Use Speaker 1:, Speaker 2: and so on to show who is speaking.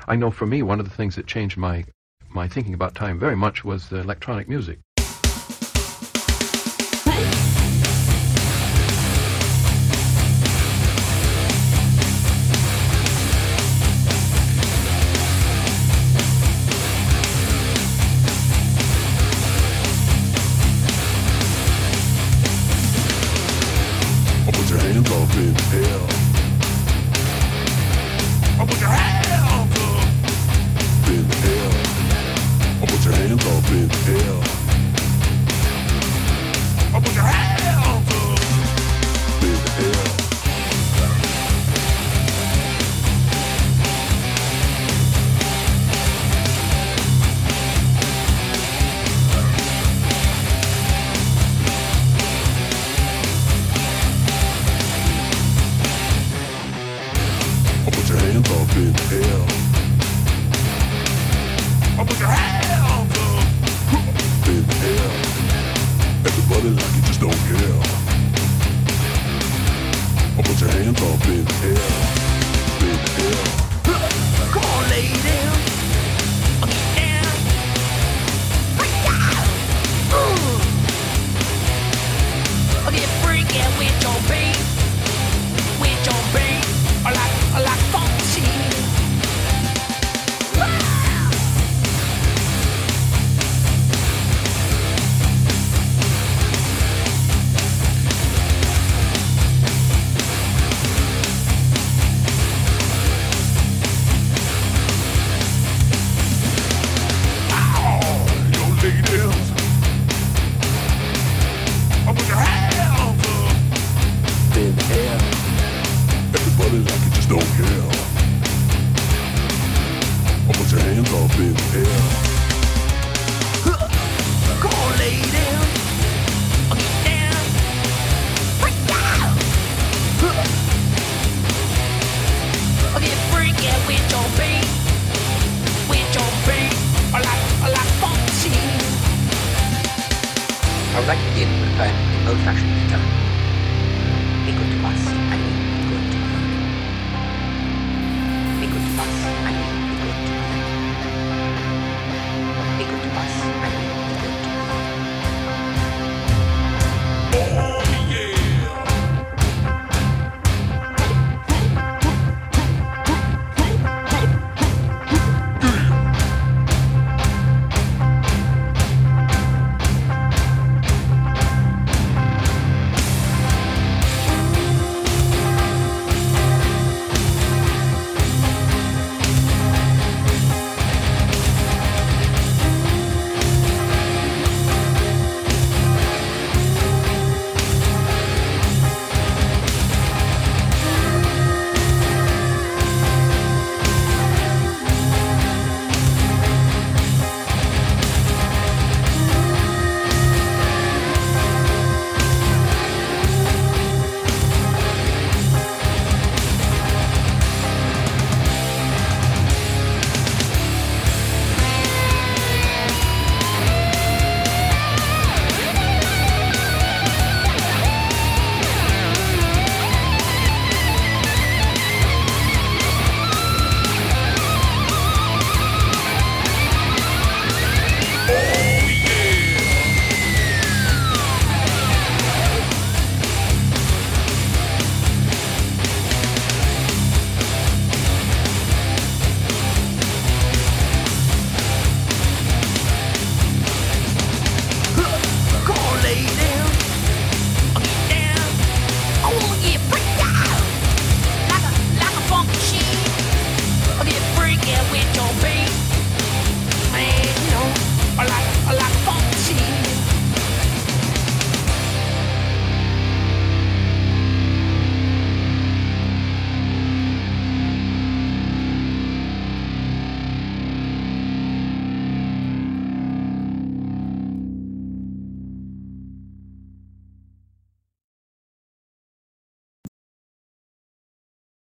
Speaker 1: I know for me, one of the things that changed my thinking about time very much was the electronic music.
Speaker 2: Put your hands up in the air. Put your hands up in the air. Put your hands up in the air. Put your hands up in the air. Put your hands up in the air. Put your hands up in the air. Everybody like you just don't care. Put your hands up in the air. In the air.
Speaker 3: Come on, lady. Get down. Break down. Get freaky with your beat. With your beat. I like funky.
Speaker 2: Yo, ladies. Put your hands up in the air. Everybody like you just don't care. Put your hands up in the air.
Speaker 3: Come on, lady. Get down. Break down. Get freaky with your beat. With your beat. I like funky.
Speaker 4: I would like to begin with playing an old-fashioned guitar.